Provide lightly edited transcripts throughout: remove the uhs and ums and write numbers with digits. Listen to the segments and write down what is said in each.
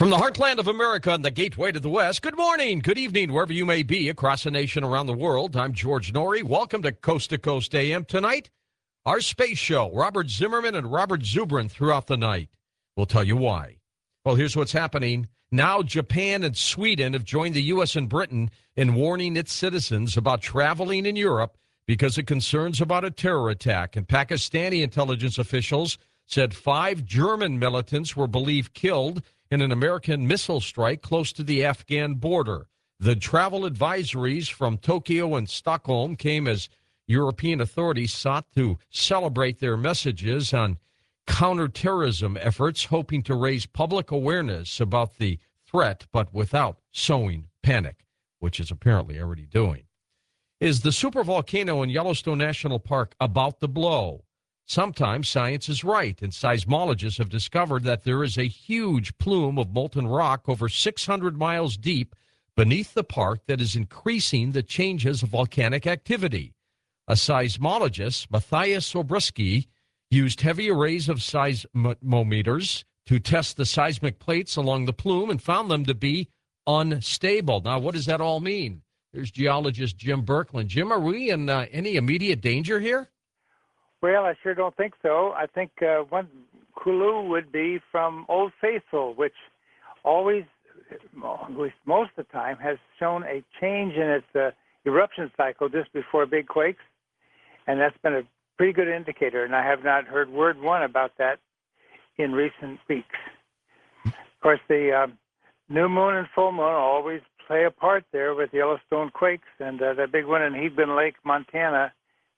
From the heartland of America and the gateway to the West, good morning, good evening, wherever you may be across the nation, around the world. I'm George Noory. Welcome to Coast AM. Tonight, our space show, Robert Zimmerman and Robert Zubrin throughout the night. We'll tell you why. Well, here's what's happening. Now Japan and Sweden have joined the U.S. and Britain in warning its citizens about traveling in Europe because of concerns about a terror attack. And Pakistani intelligence officials said 5 German militants were believed killed in an American missile strike close to the Afghan border. The travel advisories from Tokyo and Stockholm came as European authorities sought to celebrate their messages on counterterrorism efforts, hoping to raise public awareness about the threat, but without sowing panic, which is apparently already doing. Is the supervolcano in Yellowstone National Park about to blow? Sometimes science is right, and seismologists have discovered that there is a huge plume of molten rock over 600 miles deep beneath the park that is increasing the changes of volcanic activity. A seismologist, Matthias Sobruski, used heavy arrays of seismometers to test the seismic plates along the plume and found them to be unstable. Now, what does that all mean? There's geologist Jim Birkeland. Jim, are we in any immediate danger here? Well, I sure don't think so. I think one clue would be from Old Faithful, which always, at least most of the time, has shown a change in its eruption cycle just before big quakes, and that's been a pretty good indicator, and I have not heard word one about that in recent weeks. Of course, the new moon and full moon always play a part there with Yellowstone quakes, and the big one in Hebron Lake, Montana,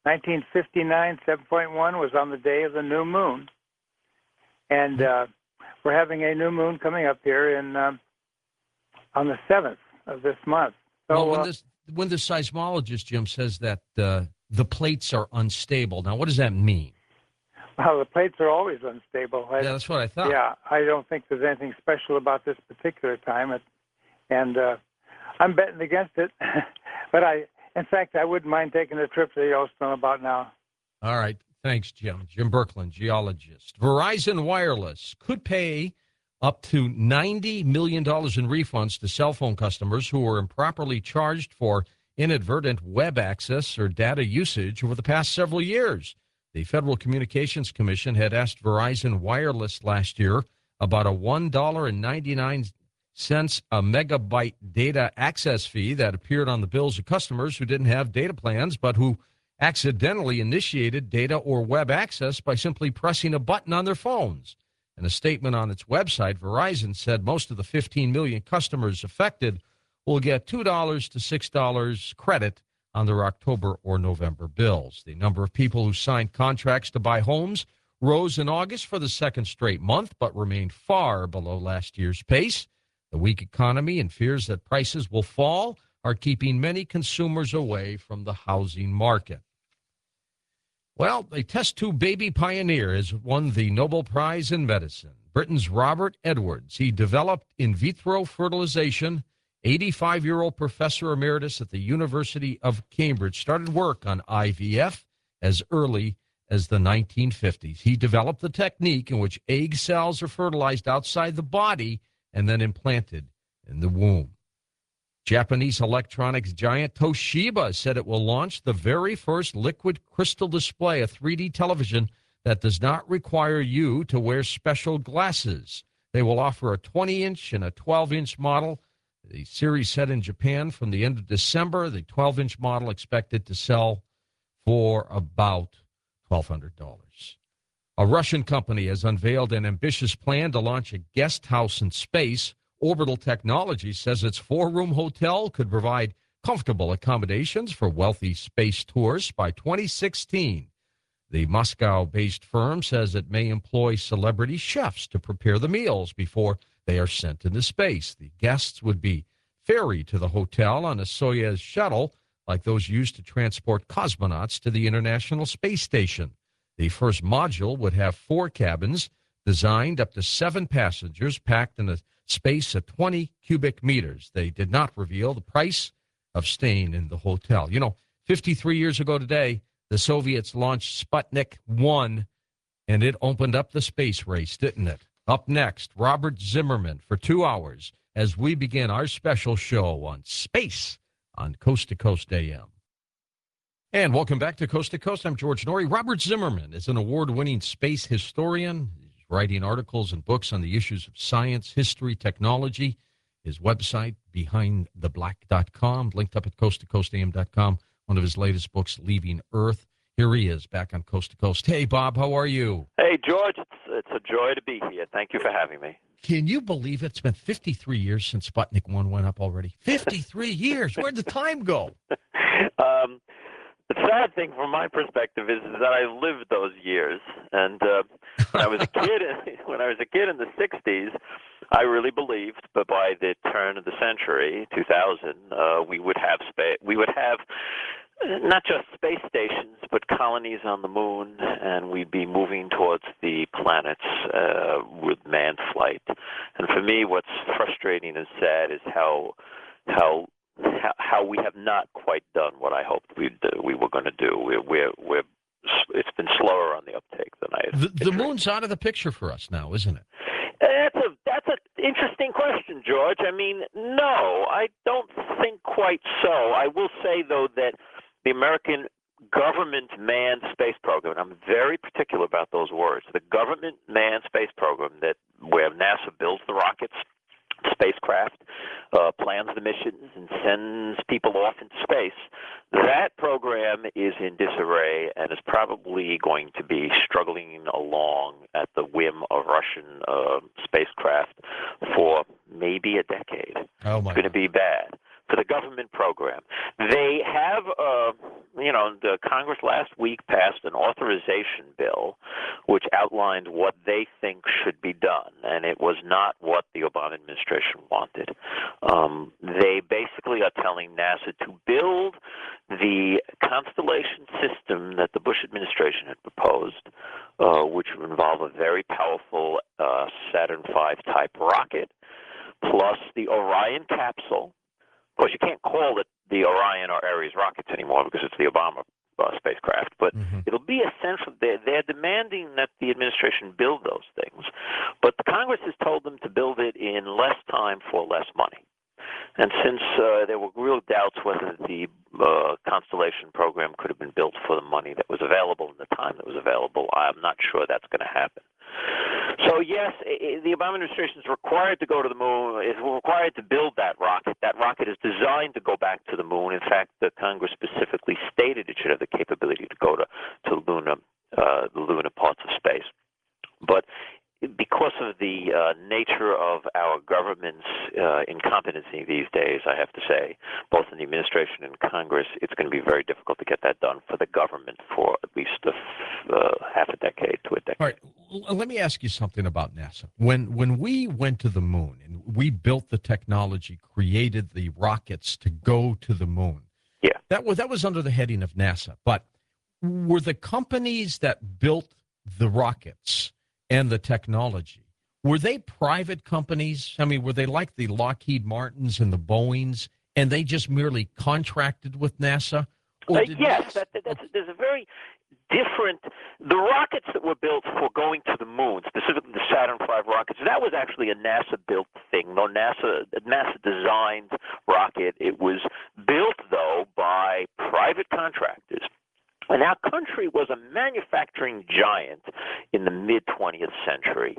1959, 7.1 was on the day of the new moon. And we're having a new moon coming up here on the 7th of this month. So, well, when the seismologist, Jim, says that the plates are unstable, now what does that mean? Well, the plates are always unstable. Yeah, that's what I thought. Yeah, I don't think there's anything special about this particular time. And I'm betting against it. But in fact, I wouldn't mind taking a trip to Yellowstone about now. All right. Thanks, Jim. Jim Birkeland, geologist. Verizon Wireless could pay up to $90 million in refunds to cell phone customers who were improperly charged for inadvertent web access or data usage over the past several years. The Federal Communications Commission had asked Verizon Wireless last year about a $1.99 a megabyte data access fee that appeared on the bills of customers who didn't have data plans but who accidentally initiated data or web access by simply pressing a button on their phones. In a statement on its website, Verizon said most of the 15 million customers affected will get $2 to $6 credit on their October or November bills. The number of people who signed contracts to buy homes rose in August for the second straight month, but remained far below last year's pace. The weak economy and fears that prices will fall are keeping many consumers away from the housing market. Well, a test tube baby pioneer has won the Nobel Prize in Medicine. Britain's Robert Edwards. He developed in vitro fertilization. 85-year-old professor emeritus at the University of Cambridge started work on IVF as early as the 1950s. He developed the technique in which egg cells are fertilized outside the body and then implanted in the womb. Japanese electronics giant Toshiba said it will launch the very first liquid crystal display, a 3D television that does not require you to wear special glasses. They will offer a 20-inch and a 12-inch model. The series set in Japan from the end of December. The 12-inch model expected to sell for about $1,200. A Russian company has unveiled an ambitious plan to launch a guest house in space. Orbital Technologies says its 4-room hotel could provide comfortable accommodations for wealthy space tourists by 2016. The Moscow-based firm says it may employ celebrity chefs to prepare the meals before they are sent into space. The guests would be ferried to the hotel on a Soyuz shuttle, like those used to transport cosmonauts to the International Space Station. The first module would have 4 cabins designed up to 7 passengers packed in a space of 20 cubic meters. They did not reveal the price of staying in the hotel. 53 years ago today, the Soviets launched Sputnik 1, and it opened up the space race, didn't it? Up next, Robert Zimmerman for 2 hours as we begin our special show on space on Coast to Coast AM. And welcome back to Coast to Coast. I'm George Noory. Robert Zimmerman is an award-winning space historian. He's writing articles and books on the issues of science, history, technology. His website, behindtheblack.com, linked up at coasttocoastam.com. One of his latest books, Leaving Earth. Here he is back on Coast to Coast. Hey, Bob, how are you? Hey, George, it's a joy to be here. Thank you for having me. Can you believe it's been 53 years since Sputnik 1 went up already? 53 years. Where'd the time go? The sad thing from my perspective is that I lived those years, and when I was a kid, in the '60s, I really believed. But by the turn of the century, 2000, we would have space. We would have not just space stations, but colonies on the moon, and we'd be moving towards the planets with manned flight. And for me, what's frustrating and sad is how we have not quite done what I hoped we were going to do. It's been slower on the uptake than I had. The moon's out of the picture for us now, isn't it? That's an interesting question, George. I mean, no, I don't think quite so. I will say, though, that the American government manned space program, and I'm very particular about those words, the government manned space program where NASA builds the rockets, spacecraft, plans the missions, and sends people off into space, that program is in disarray and is probably going to be struggling along at the whim of Russian spacecraft for maybe a decade. Oh my! It's going to be bad for the government program. They have, the Congress last week passed an authorization bill which outlined what they think should be done, and it was not what the Obama administration wanted. They basically are telling NASA to build the constellation system that the Bush administration had proposed, which would involve a very powerful Saturn V type rocket, plus the Orion capsule. Of course, you can't call it the Orion or Ares rockets anymore because it's the Obama spacecraft, but it'll be essential. They're demanding that the administration build those things, but the Congress has told them to build it in less time for less money. And since there were real doubts whether the Constellation program could have been built for the money that was available and the time that was available, I'm not sure that's going to happen. So, yes, the Obama administration is required to go to the moon, is required to build that rocket. That rocket is designed to go back to the moon. In fact, the Congress specifically stated it should have the capability to go to Luna, the lunar parts of space. But because of the nature of our government's incompetency these days, I have to say, both in the administration and Congress, it's going to be very difficult to get that done for the government for at least half a decade to a decade. All right, let me ask you something about NASA. When we went to the moon and we built the technology, created the rockets to go to the moon, yeah, that was under the heading of NASA. But were the companies that built the rockets and the technology, were they private companies? I mean, were they like the Lockheed Martins and the Boeings, and they just merely contracted with NASA? Yes, there's a very different. The rockets that were built for going to the moon, specifically the Saturn V rockets, that was actually a NASA-built thing. No, NASA-designed rocket. It was built, though, by private contractors. And our country was a manufacturing giant in the mid-20th century.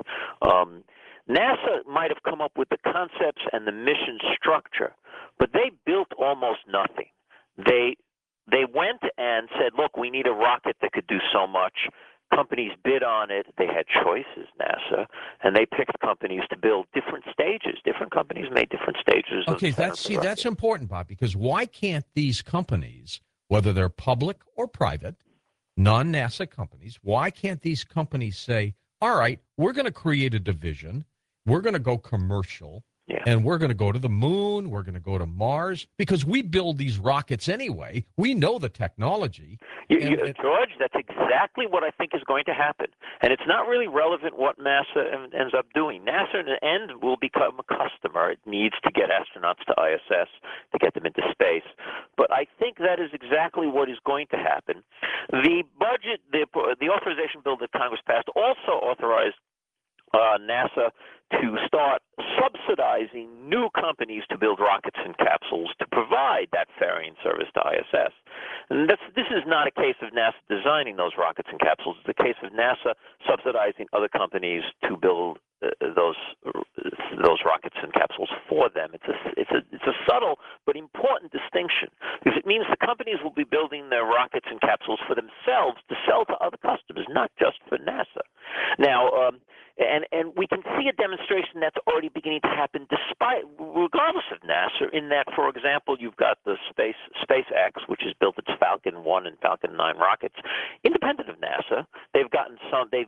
NASA might have come up with the concepts and the mission structure, but they built almost nothing. They went and said, look, we need a rocket that could do so much. Companies bid on it. They had choices, NASA, and they picked companies to build different stages. Different companies made different stages. Okay, that's important, Bob, because why can't these companies, whether they're public or private, non-NASA companies, why can't these companies say, all right, we're going to create a division, we're going to go commercial, and we're going to go to the moon, we're going to go to Mars, because we build these rockets anyway. We know the technology. George, that's exactly what I think is going to happen. And it's not really relevant what NASA ends up doing. NASA in the end will become a customer. It needs to get astronauts to ISS to get them into space. But I think that is exactly what is going to happen. The budget, the authorization bill that Congress passed also authorized NASA to start subsidizing new companies to build rockets and capsules to provide that ferrying service to ISS. And this is not a case of NASA designing those rockets and capsules. It's a case of NASA subsidizing other companies to build those rockets and capsules for them. It's a subtle but important distinction, because it means the companies will be building their rockets and capsules for themselves to sell to other customers, not just for NASA. Now, and we can see a demonstration that's already beginning to happen regardless of NASA, in that, for example, you've got the SpaceX, which has built its Falcon 1 and Falcon 9 rockets, independent of NASA. They've gotten some, the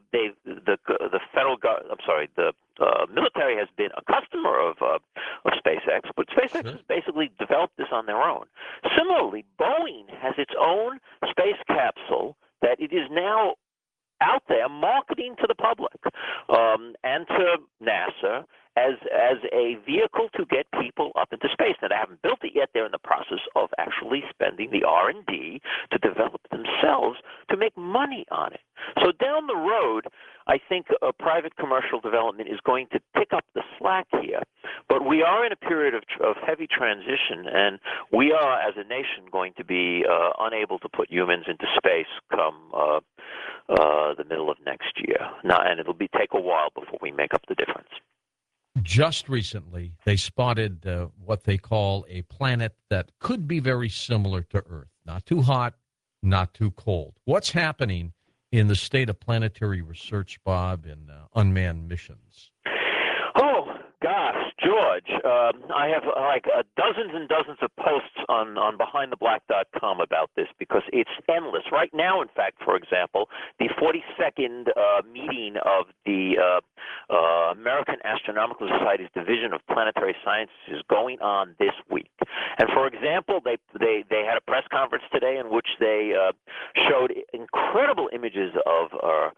military has been a customer of SpaceX, but SpaceX has basically developed this on their own. Similarly, Boeing has its own space capsule that it is now out there marketing to the public and to NASA as a vehicle to get people up into space. Now, they haven't built it yet. They're in the process of actually spending the R&D to develop themselves to make money on it. So down the road, I think a private commercial development is going to pick up the slack here. But we are in a period of heavy transition, and we are, as a nation, going to be unable to put humans into space come the middle of next year. Now, and it'll take a while before we make up the difference. Just recently, they spotted what they call a planet that could be very similar to Earth. Not too hot, not too cold. What's happening in the state of planetary research, Bob, in unmanned missions? Oh, gosh, George, I have dozens and dozens of posts on BehindTheBlack.com about this, because it's endless. Right now, in fact, for example, the 42nd meeting of the American Astronomical Society's Division of Planetary Sciences is going on this week. And, for example, they had a press conference today in which they showed incredible images of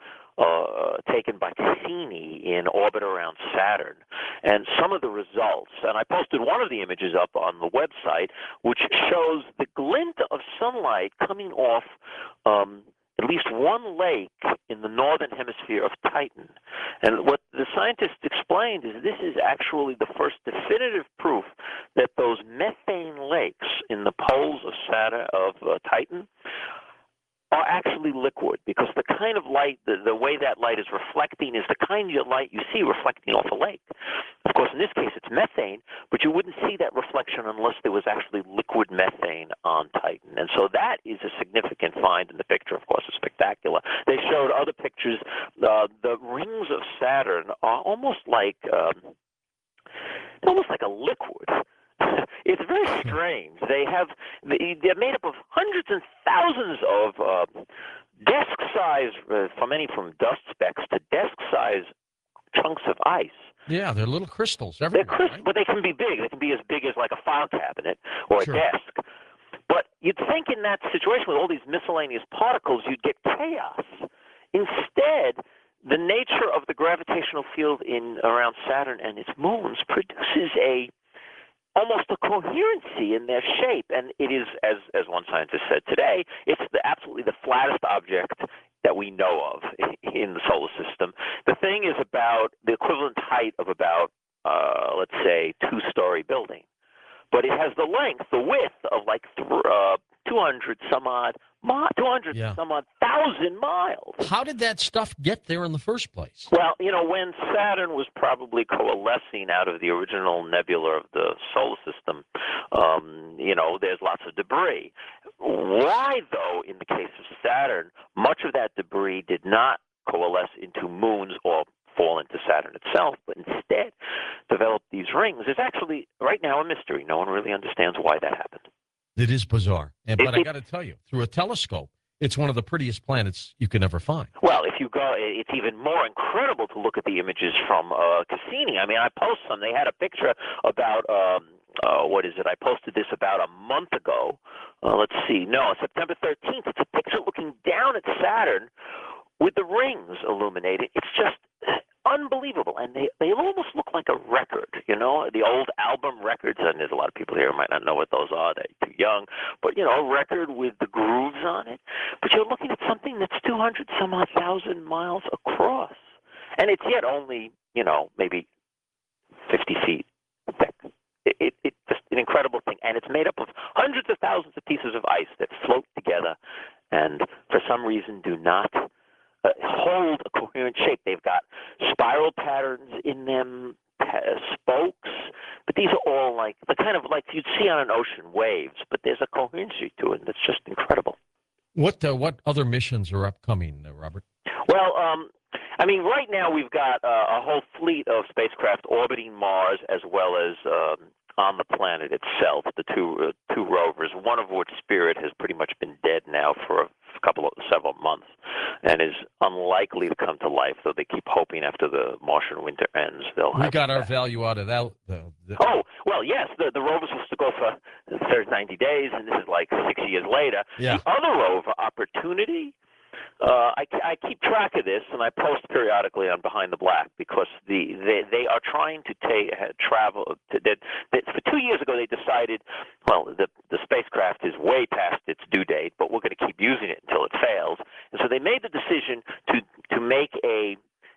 taken by Cassini in orbit around Saturn, and some of the results. And I posted one of the images up on the website, which shows the glint of sunlight coming off at least one lake in the northern hemisphere of Titan. And what the scientists explained is this is actually the first definitive proof that those methane lakes in the poles of Saturn, Titan, are actually liquid, because the kind of light, the way that light is reflecting is the kind of light you see reflecting off a lake. Of course, in this case, it's methane, but you wouldn't see that reflection unless there was actually liquid methane on Titan. And so that is a significant find, and the picture, of course, is spectacular. They showed other pictures. The rings of Saturn are almost like a liquid. It's very strange. They're made up of hundreds and thousands of desk-size, from dust specks to desk-size chunks of ice. Yeah, they're little crystals everywhere. They're crystals, right? but they can be big. They can be as big as like a file cabinet or Sure. a desk. But you'd think in that situation with all these miscellaneous particles, you'd get chaos. Instead, the nature of the gravitational field around Saturn and its moons produces almost a coherency in their shape, and it is, as one scientist said today, it's absolutely the flattest object that we know of in the solar system. The thing is about the equivalent height of about, let's say, two-story building, but it has the width of like 200 some odd thousand miles. How did that stuff get there in the first place? Well, when Saturn was probably coalescing out of the original nebula of the solar system, there's lots of debris. Why, though, in the case of Saturn, much of that debris did not coalesce into moons or fall into Saturn itself, but instead developed these rings, is actually right now a mystery. No one really understands why that happened. It is bizarre. But I got to tell you, through a telescope, it's one of the prettiest planets you can ever find. Well, if you go, it's even more incredible to look at the images from Cassini. I mean, I posted some. They had a picture about, I posted this about a month ago. Let's see. No, September 13th. It's a picture looking down at Saturn with the rings illuminated. It's just unbelievable, and they almost look like a record, the old album records, and there's a lot of people here who might not know what those are. They're too young, but, a record with the grooves on it. But you're looking at something that's 200 some odd thousand miles across. and it's yet only, maybe 50 feet thick. It's just an incredible thing, and it's made up of hundreds of thousands of pieces of ice that float together and for some reason do not hold a coherent shape. They've got spiral patterns in them, spokes, but these are all like the kind of like you'd see on an ocean, waves, but there's a coherency to it that's just incredible. What other missions are upcoming, Robert? Well, right now we've got a whole fleet of spacecraft orbiting Mars as well as on the planet itself, the two rovers, one of which, Spirit, has pretty much been dead now for several months and is unlikely to come to life, though they keep hoping after the Martian winter ends we got our value out of that. Oh, well, yes, the rover was supposed to go for 90 days, and this is like 6 years later. Yeah. The other rover, Opportunity, I keep track of this, and I post periodically on Behind the Black because they are trying to travel. For 2 years ago, they decided, well, the spacecraft is way past its due date, but we're going to keep using it until it fails. And so they made the decision to make a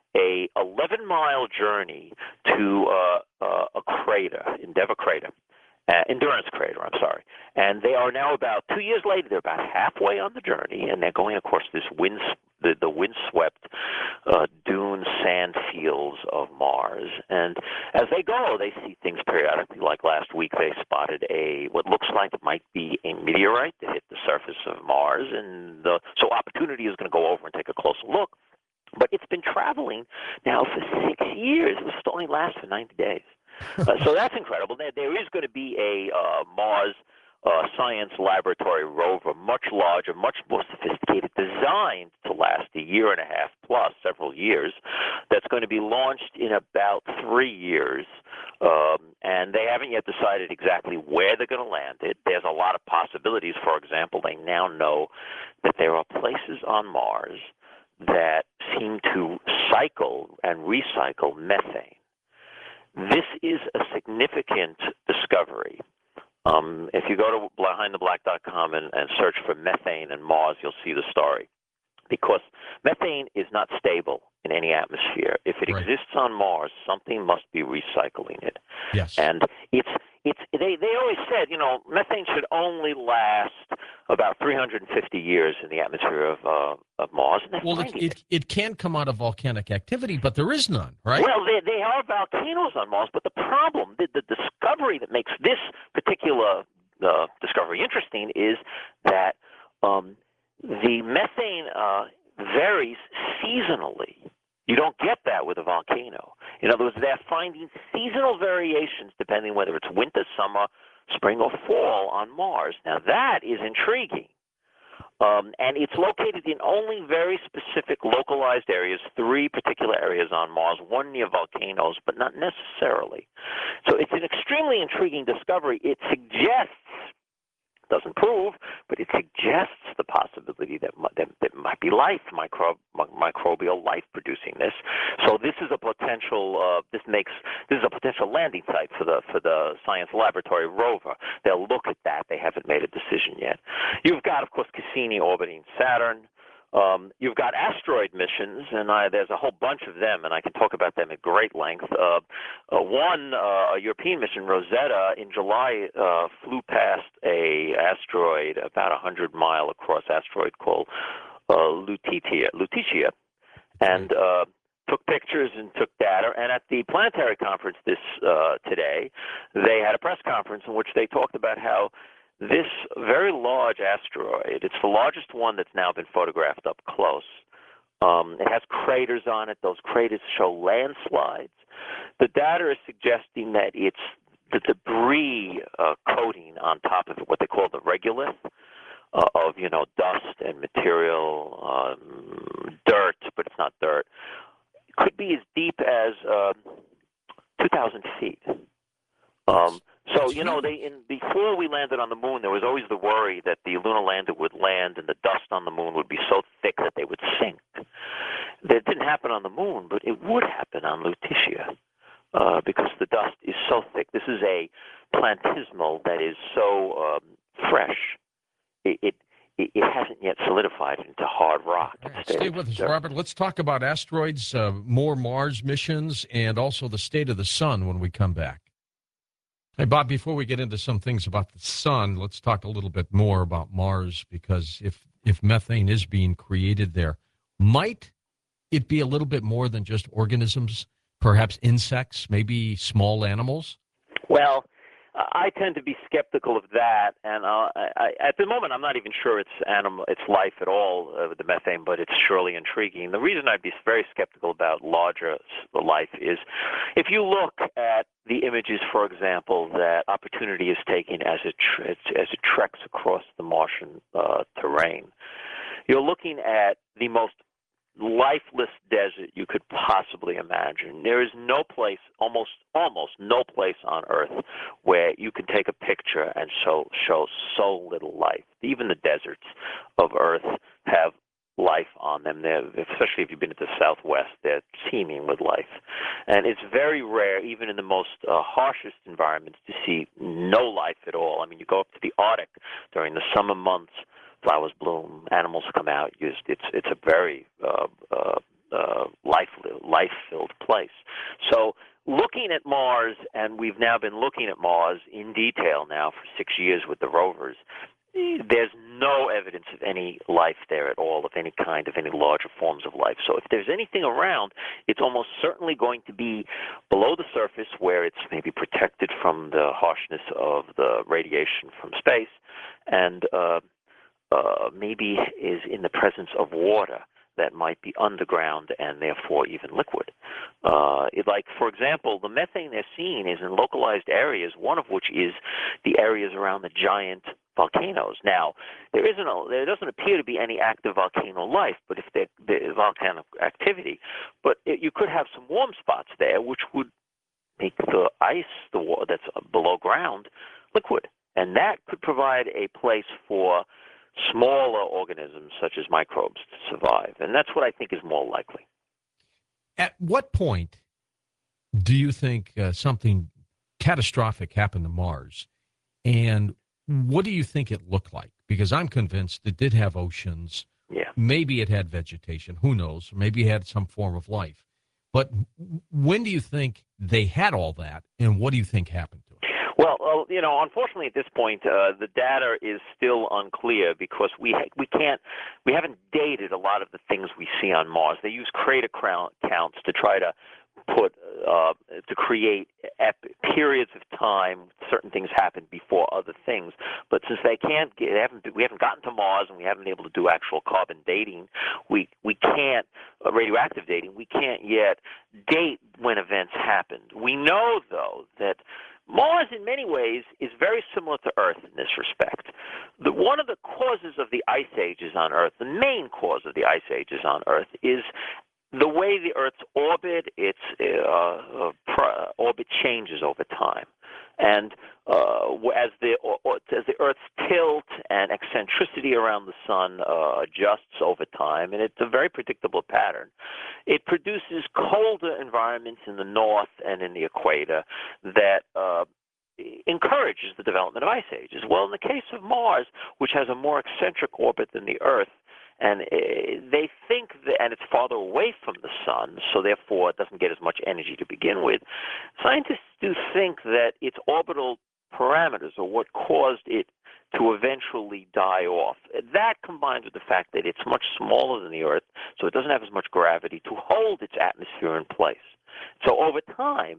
11-mile journey to a crater, Endurance Crater, I'm sorry. And they are now about 2 years later. They're about halfway on the journey, and they're going across this the windswept dune sand fields of Mars. And as they go, they see things periodically. Like last week, they spotted what looks like it might be a meteorite that hit the surface of Mars. And so Opportunity is going to go over and take a closer look. But it's been traveling now for 6 years. It was only last for 90 days. So that's incredible. There is going to be a Mars Science Laboratory rover, much larger, much more sophisticated, designed to last a year and a half plus, several years, that's going to be launched in about 3 years. And they haven't yet decided exactly where they're going to land it. There's a lot of possibilities. For example, they now know that there are places on Mars that seem to cycle and recycle methane. This is a significant discovery. If you go to BehindTheBlack.com and search for methane and Mars, you'll see the story. Because methane is not stable in any atmosphere. If it exists on Mars, something must be recycling it. Yes. And they always said, methane should only last about 350 years in the atmosphere of Mars. And it can come out of volcanic activity, but there is none, right? Well, there are volcanoes on Mars, but the problem, the discovery that makes this particular discovery interesting is that the methane varies seasonally. You don't get that with a volcano. In other words, they're finding seasonal variations depending whether it's winter, summer, spring, or fall on Mars. Now, that is intriguing. And it's located in only very specific localized areas, 3 particular areas on Mars, one near volcanoes, but not necessarily. So it's an extremely intriguing discovery. It suggests, doesn't prove, but it suggests the possibility that might be life, microbial life producing this. So this is a potential. This is a potential landing site for the Science Laboratory rover. They'll look at that. They haven't made a decision yet. You've got, of course, Cassini orbiting Saturn. You've got asteroid missions, and there's a whole bunch of them, and I can talk about them at great length. One, a European mission, Rosetta, in July flew past a asteroid, about 100-mile across asteroid called Lutetia, and took pictures and took data. And at the planetary conference today, they had a press conference in which they talked about how this very large asteroid, it's the largest one that's now been photographed up close. It has craters on it. Those craters show landslides. The data is suggesting that it's the debris coating on top of it, what they call the regolith of, dust and material, dirt, but it's not dirt. It could be as deep as 2,000 feet. So, before we landed on the moon, there was always the worry that the lunar lander would land and the dust on the moon would be so thick that they would sink. That didn't happen on the moon, but it would happen on Lutetia because the dust is so thick. This is a plantismal that is so fresh. It hasn't yet solidified into hard rock. All right, stay with us, Robert. Let's talk about asteroids, more Mars missions, and also the state of the sun when we come back. Hey, Bob, before we get into some things about the sun, let's talk a little bit more about Mars, because if methane is being created there, might it be a little bit more than just organisms, perhaps insects, maybe small animals? Well, I tend to be skeptical of that, and at the moment, I'm not even sure it's life at all with the methane, but it's surely intriguing. The reason I'd be very skeptical about larger life is, if you look at the images, for example, that Opportunity is taking as it treks across the Martian terrain, you're looking at the most lifeless desert you could possibly imagine. There is no place, almost no place on Earth where you can take a picture and show so little life. Even the deserts of Earth have life on them. Especially if you've been to the Southwest, they're teeming with life. And it's very rare, even in the most harshest environments, to see no life at all. I mean, you go up to the Arctic during the summer months, flowers bloom, animals come out. It's a very life-filled place. So looking at Mars, and we've now been looking at Mars in detail now for 6 years with the rovers, there's no evidence of any life there at all, of any kind, of any larger forms of life. So if there's anything around, it's almost certainly going to be below the surface, where it's maybe protected from the harshness of the radiation from space, and maybe is in the presence of water that might be underground and therefore even liquid. Like, for example, the methane they're seeing is in localized areas, one of which is the areas around the giant volcanoes. Now, there doesn't appear to be any active volcano life, but if there's volcanic activity, but you could have some warm spots there, which would make the ice, the water that's below ground, liquid. And that could provide a place for smaller organisms such as microbes to survive. And that's what I think is more likely. At what point do you think something catastrophic happened to Mars? And what do you think it looked like? Because I'm convinced it did have oceans. Yeah. Maybe it had vegetation. Who knows? Maybe it had some form of life. But when do you think they had all that, and what do you think happened to it? Well, unfortunately at this point, the data is still unclear, because we haven't dated a lot of the things we see on Mars. They use crater counts to try to create periods of time certain things happened before other things. But since we haven't gotten to Mars, and we haven't been able to do actual carbon dating, we can't radioactive dating. We can't yet date when events happened. We know, though, that Mars, in many ways, is very similar to Earth in this respect. One of the causes of the ice ages on Earth, the main cause of the ice ages on Earth, is the way the Earth's orbit, its orbit changes over time. And as the Earth's tilt and eccentricity around the sun adjusts over time, and it's a very predictable pattern, it produces colder environments in the north and in the equator that encourages the development of ice ages. Well, in the case of Mars, which has a more eccentric orbit than the Earth, and they think that, and it's farther away from the sun, so therefore it doesn't get as much energy to begin with. Scientists do think that its orbital parameters are what caused it to eventually die off. That, combined with the fact that it's much smaller than the Earth, so it doesn't have as much gravity to hold its atmosphere in place. So over time,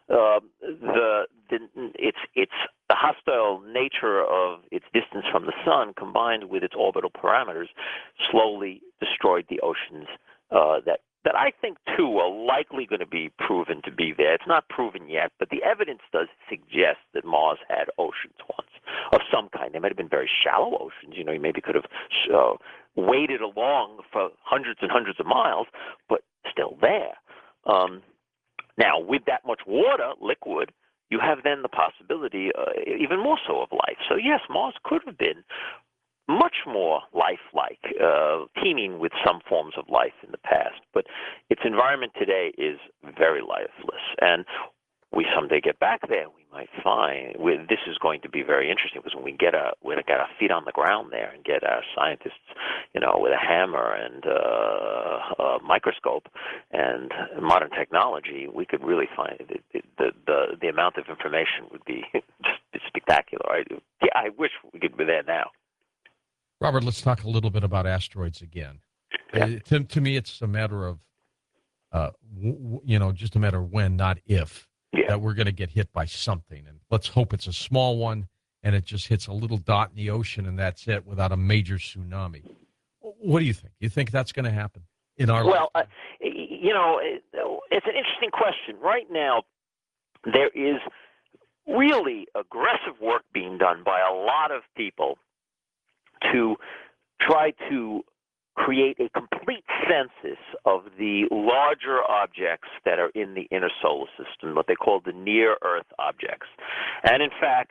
it's the hostile nature of its distance from the sun, combined with its orbital parameters, slowly destroyed the oceans that I think, too, are likely going to be proven to be there. It's not proven yet, but the evidence does suggest that Mars had oceans once of some kind. They might have been very shallow oceans. You maybe could have waded along for hundreds and hundreds of miles, but still there. Now, with that much water, liquid, you have then the possibility, even more so, of life. So, yes, Mars could have been much more lifelike, teeming with some forms of life in the past. But its environment today is very lifeless. And we someday get back there, we might find this is going to be very interesting, because when we get our feet on the ground there and get our scientists, with a hammer and a microscope and modern technology, we could really find the amount of information would be just spectacular. I wish we could be there now. Robert, let's talk a little bit about asteroids again. Yeah. To me, it's a matter of, just a matter of when, not if, that we're going to get hit by something. And let's hope it's a small one and it just hits a little dot in the ocean and that's it, without a major tsunami. What do you think? You think that's going to happen in our Well, it's an interesting question. Right now, there is really aggressive work being done by a lot of people to try to create a complete census of the larger objects that are in the inner solar system, what they call the near-Earth objects. And in fact,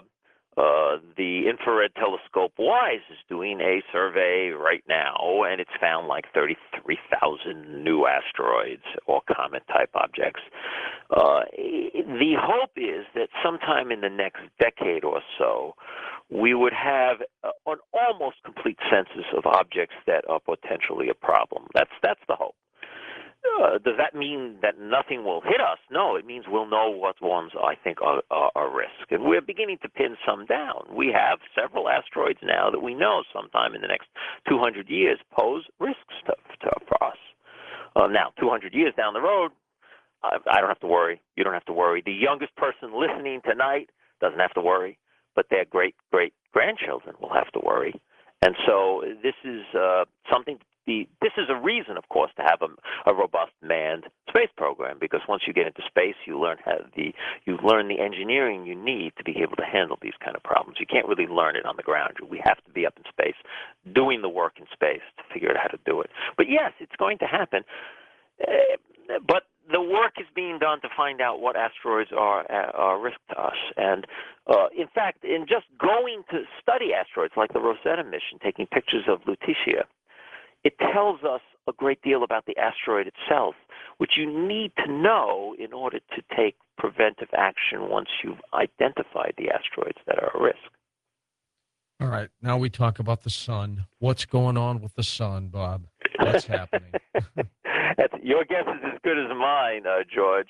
the infrared telescope WISE is doing a survey right now, and it's found like 33,000 new asteroids or comet-type objects. The hope is that sometime in the next decade or so, we would have an almost complete census of objects that are potentially a problem. That's the hope. Does that mean that nothing will hit us? No, it means we'll know what ones I think are a risk. And we're beginning to pin some down. We have several asteroids now that we know sometime in the next 200 years pose risks for us. Now, 200 years down the road, I don't have to worry. You don't have to worry. The youngest person listening tonight doesn't have to worry, but their great-great-grandchildren will have to worry. And so this is something. This is a reason, of course, to have a robust manned space program, because once you get into space, you learn the engineering you need to be able to handle these kind of problems. You can't really learn it on the ground. We have to be up in space, doing the work in space to figure out how to do it. But yes, it's going to happen. But the work is being done to find out what asteroids are a risk to us. And in fact, in just going to study asteroids, like the Rosetta mission, taking pictures of Lutetia, it tells us a great deal about the asteroid itself, which you need to know in order to take preventive action once you've identified the asteroids that are a risk. All right. Now we talk about the sun. What's going on with the sun, Bob? What's happening? Your guess is as good as mine, George.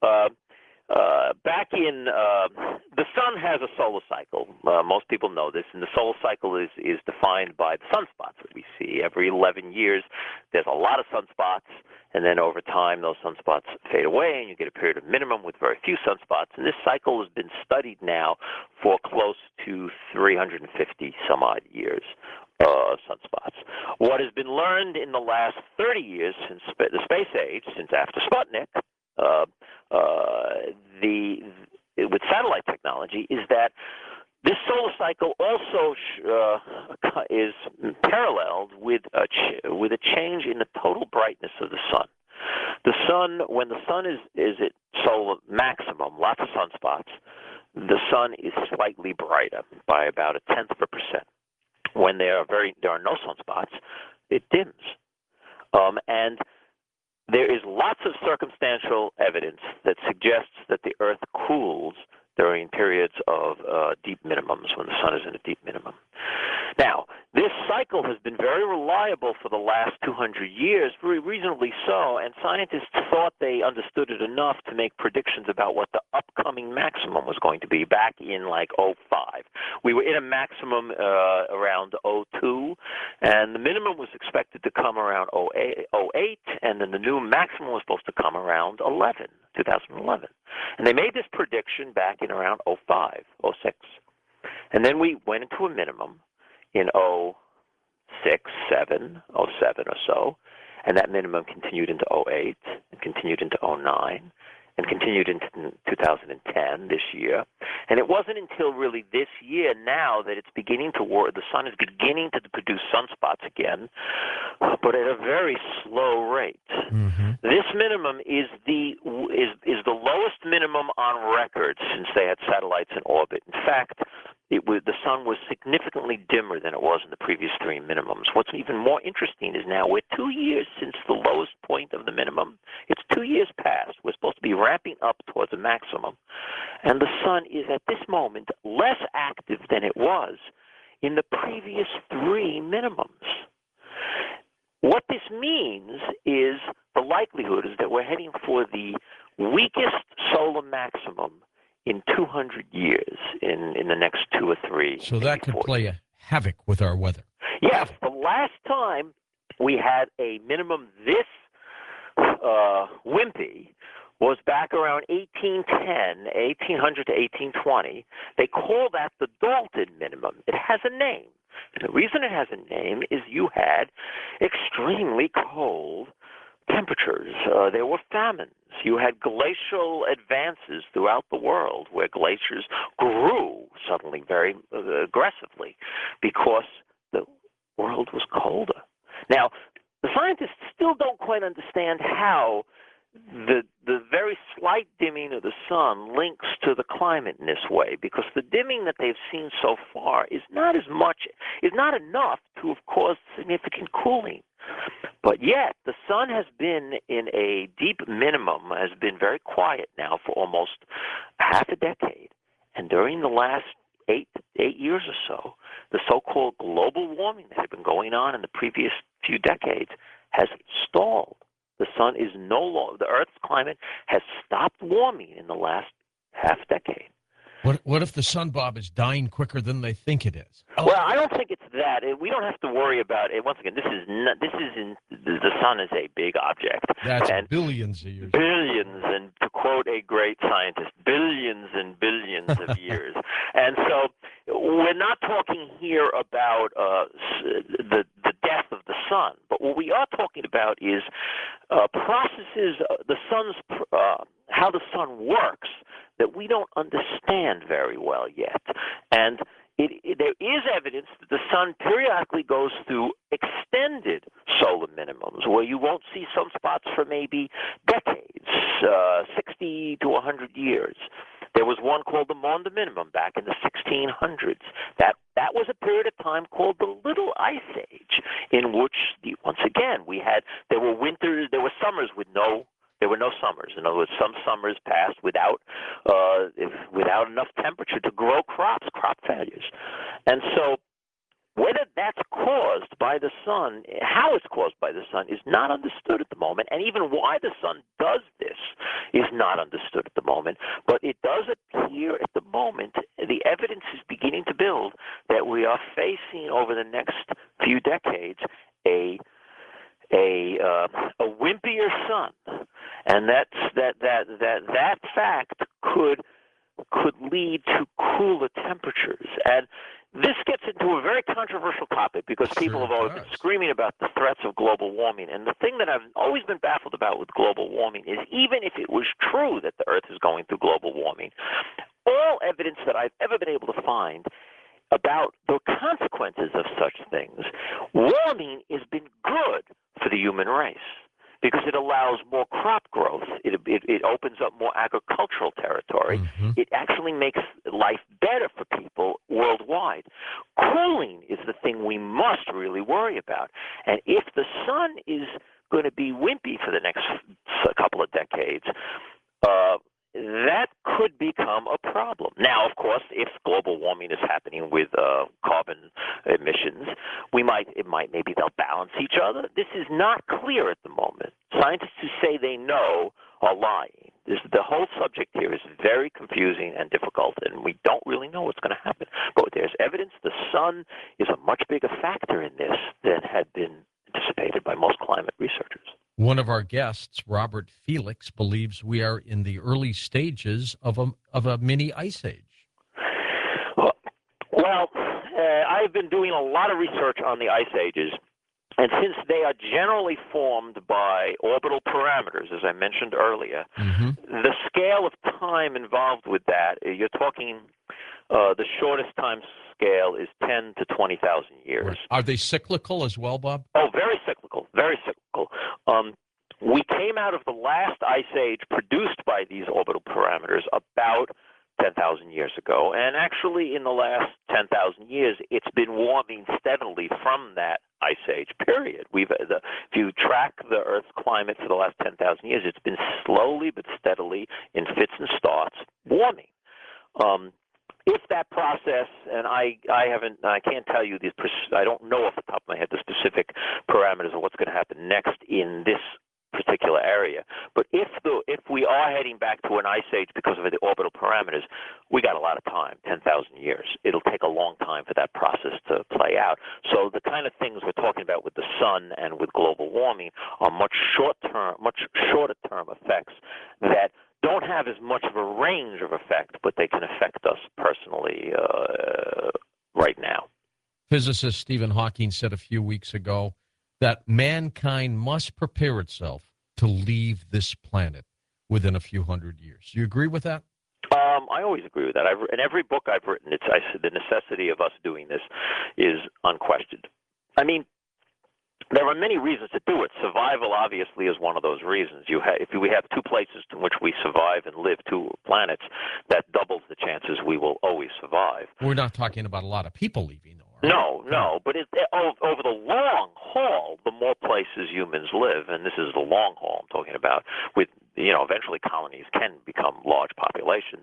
Back in the sun has a solar cycle. Most people know this, and the solar cycle is defined by the sunspots that we see. Every 11 years, there's a lot of sunspots, and then over time, those sunspots fade away, and you get a period of minimum with very few sunspots. And this cycle has been studied now for close to 350 some odd years. Sunspots. What has been learned in the last 30 years since the space age, since after Sputnik, with satellite technology, is that this solar cycle also is paralleled with a change in the total brightness of the sun. The sun, when the sun is at solar maximum, lots of sunspots, the sun is slightly brighter by about 0.1%. When there are no sunspots, it dims, and there is lots of circumstantial evidence that suggests that the Earth cools during periods of deep minimums, when the sun is in a deep minimum. Now, this cycle has been very reliable for the last 200 years, very reasonably so, and scientists thought they understood it enough to make predictions about what the upcoming maximum was going to be back in like 2005. We were in a maximum around 2002, and the minimum was expected to come around 2008, and then the new maximum was supposed to come around 2011. And they made this prediction back in around 2005, 2006. And then we went into a minimum in 2006, 2007 or so, and that minimum continued into 2008, and continued into 2009, and continued into 2010, this year. And it wasn't until really this year now that it's beginning to work. The sun is beginning to produce sunspots again, but at a very slow rate. Mm-hmm. This minimum is the lowest minimum on record since they had satellites in orbit. In fact, the sun was significantly dimmer than it was in the previous three minimums. What's even more interesting is now we're 2 years since the lowest point of the minimum. It's 2 years past. We're supposed to be ramping up towards a maximum. And the sun is at this moment less active than it was in the previous three minimums. What this means is the likelihood is that we're heading for the weakest solar maximum in 200 years in the next 2 or 3. So that could play a havoc with our weather. Yes, the last time we had a minimum this wimpy was back around 1800 to 1820. They call that the Dalton minimum. It has a name. And the reason it has a name is you had extremely cold temperatures. There were famines. You had glacial advances throughout the world where glaciers grew suddenly very aggressively because the world was colder. Now, the scientists still don't quite understand how the very slight dimming of the sun links to the climate in this way, because the dimming that they've seen so far is not enough to have caused significant cooling. But yet, the sun has been in a deep minimum, has been very quiet now for almost half a decade. And during the last eight years or so, the so-called global warming that had been going on in the previous few decades has stalled. The sun is no longer, the Earth's climate has stopped warming in the last half decade. What if the sun, Bob, is dying quicker than they think it is? Well, I don't think it's that. We don't have to worry about it. Once again, the sun is a big object. That's billions of years. Billions, and to quote a great scientist, billions and billions of years. And so we're not talking here about the death of the sun, but what we are talking about is processes, how the sun works that we don't understand very well yet. And there is evidence that the sun periodically goes through extended solar minimums where you won't see sunspots for maybe decades, 60 to 100 years. There was one called the Maunder minimum back in the 1600s. That was a period of time called the Little Ice Age, in which, once again, there were winters, there were summers there were no summers. In other words, some summers passed without enough temperature to grow crop failures. And so whether that's caused by the sun, how it's caused by the sun, is not understood at the moment. And even why the sun does this is not understood at the moment. But it does appear at the moment, the evidence is beginning to build that we are facing over the next few decades a wimpier sun, and that fact could lead to cooler temperatures. And this gets into a very controversial topic because people have always been screaming about the threats of global warming. And the thing that I've always been baffled about with global warming is, even if it was true that the Earth is going through global warming, all evidence that I've ever been able to find about the consequences of such things, warming has been good for the human race because it allows more crop growth. It opens up more agricultural territory. Mm-hmm. It actually makes life better for people worldwide. Cooling is the thing we must really worry about. And if the sun is going to be wimpy for the next couple of decades, that could become a problem. Now, of course, if global warming is happening with carbon emissions, maybe they'll balance each other. This is not clear at the moment. Scientists who say they know are lying. The whole subject here is very confusing and difficult, and we don't really know what's going to happen. But there's evidence the sun is a much bigger factor in this than had been anticipated by most climate researchers. One of our guests, Robert Felix, believes we are in the early stages of a mini ice age. Well, I've been doing a lot of research on the ice ages, and since they are generally formed by orbital parameters, as I mentioned earlier, mm-hmm. the scale of time involved with that, you're talking the shortest time scale is 10 to 20,000 years. Right. Are they cyclical as well, Bob? Oh, very cyclical, very cyclical. We came out of the last ice age produced by these orbital parameters about 10,000 years ago. And actually, in the last 10,000 years, it's been warming steadily from that ice age period. If you track the Earth's climate for the last 10,000 years, it's been slowly but steadily, in fits and starts, warming. If that process, and I can't tell you these, I don't know off the top of my head the specific parameters of what's going to happen next in this particular area. But if we are heading back to an ice age because of the orbital parameters, we got a lot of time, 10,000 years. It'll take a long time for that process to play out. So the kind of things we're talking about with the sun and with global warming are much shorter term effects that don't have as much of a range of effect, but they can affect us personally right now. Physicist Stephen Hawking said a few weeks ago that mankind must prepare itself to leave this planet within a few hundred years. Do you agree with that? I always agree with that. In every book I've written, I said the necessity of us doing this is unquestioned. I mean, there are many reasons to do it. Survival, obviously, is one of those reasons. If we have two places in which we survive and live, two planets, that doubles the chances we will always survive. We're not talking about a lot of people leaving, though. No, but over the long haul, the more places humans live, and this is the long haul I'm talking about, with eventually colonies can become large populations.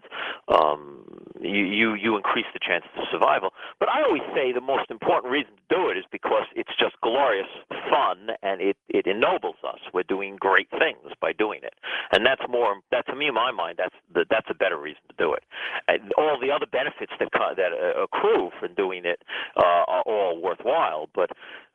You increase the chances of survival. But I always say the most important reason to do it is because it's just glorious fun, and it ennobles us. We're doing great things by doing it, and that to me, in my mind, that's a better reason to do it. And all the other benefits that accrue from doing it are all worthwhile, but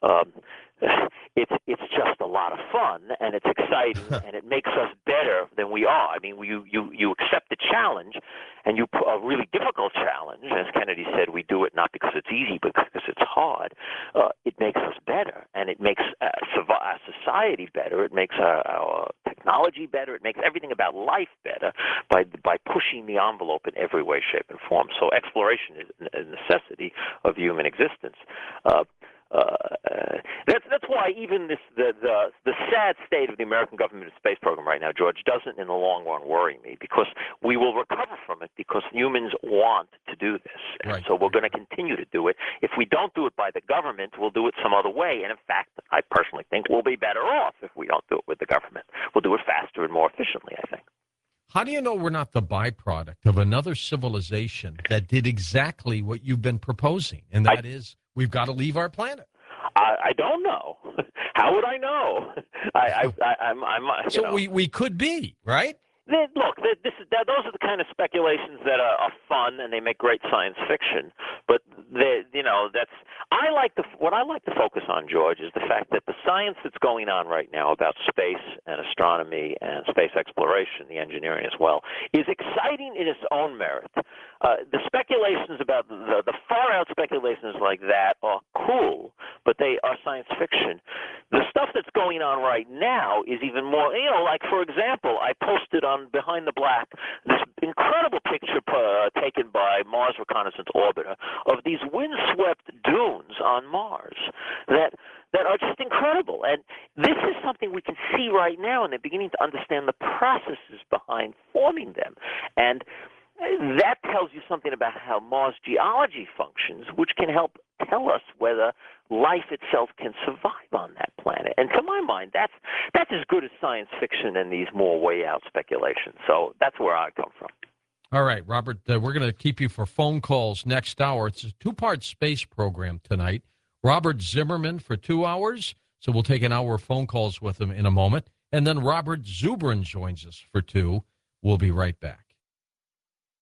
it's just a lot of fun, and it's exciting, and it makes us better than we are. I mean, you accept the challenge, and a really difficult challenge. As Kennedy said, we do it not because it's easy, but because it's hard. It makes us better, and it makes our society better. It makes our technology better. It makes everything about life better by pushing the envelope in every way, shape, and form. So exploration is a necessity of human existence. That's why even the sad state of the American government space program right now, George, doesn't in the long run worry me, because we will recover from it because humans want to do this. And right. So we're going to continue to do it. If we don't do it by the government, we'll do it some other way. And in fact, I personally think we'll be better off if we don't do it with the government. We'll do it faster and more efficiently, I think. How do you know we're not the byproduct of another civilization that did exactly what you've been proposing, and that is we've got to leave our planet? I don't know. How would I know? We could be, right? Look, those are the kind of speculations that are fun, and they make great science fiction. But what I like to focus on, George, is the fact that the science that's going on right now about space and astronomy and space exploration, the engineering as well, is exciting in its own merit. The speculations about the far-out speculations like that are cool, but they are science fiction. The stuff that's going on right now is even more, like, for example, I posted on Behind the Black this incredible picture taken by Mars Reconnaissance Orbiter of these windswept dunes on Mars that are just incredible. And this is something we can see right now, and they're beginning to understand the processes behind forming them. And that tells you something about how Mars geology functions, which can help tell us whether life itself can survive on that planet. And to my mind, that's as good as science fiction and these more way-out speculations. So that's where I come from. All right, Robert, we're going to keep you for phone calls next hour. It's a two-part space program tonight. Robert Zimmerman for 2 hours, so we'll take an hour of phone calls with him in a moment. And then Robert Zubrin joins us for 2. We'll be right back.